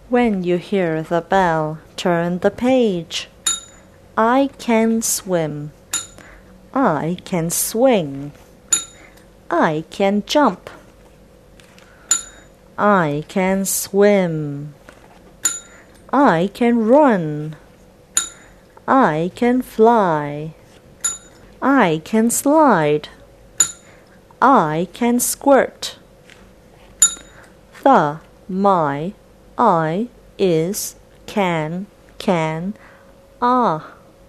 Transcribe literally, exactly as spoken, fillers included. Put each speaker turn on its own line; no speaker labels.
When you hear the bell, turn the page. I can swim. I can swing. I can jump. I can swim. I can run. I can fly. I can slide. I can squirt. The, my, I, is, can, can, ah.